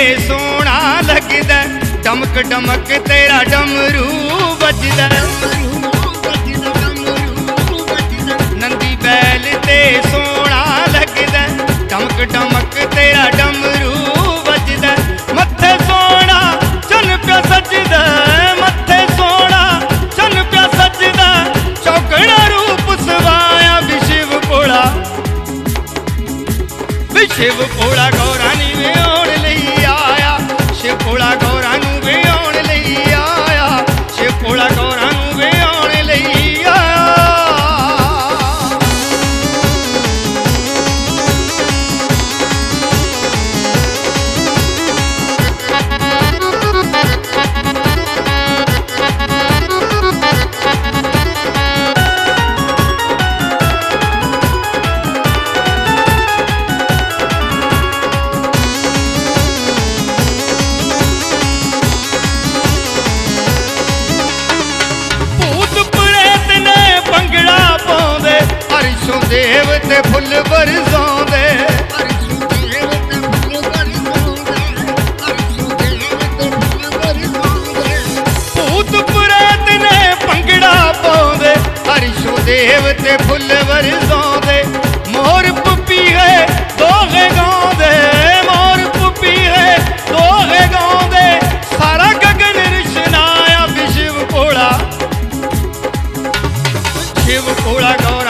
सोना लगदा, डमक डमक तेरा डमरू बजदा। नंदी बैल ते सोना लगदा, डमक डमक तेरा डमरू बजदा। मत्थे सोना चन प्या सजदा, मत्थे सोना चन प्या सजदा। चौकड़ा रूप सवाया विशिव भोला, विशिव भोला गौरा नी व्याउण लई आया। शिव भोला गौरा नू व्याउण लई आया, शिव भोला गौरा नू व्याउण लई आया। देव ते फुल बरसांदे, भूत प्रेत ने भंगड़ा पाउंदे, हरिशो देव ते फुल बरसांदे। मोर पुपी है दोहे गाउंदे, मोर पुपी है दोहे गाउंदे। सारा गगन रिशनाया विशिव भोला, शिव भोला गौरा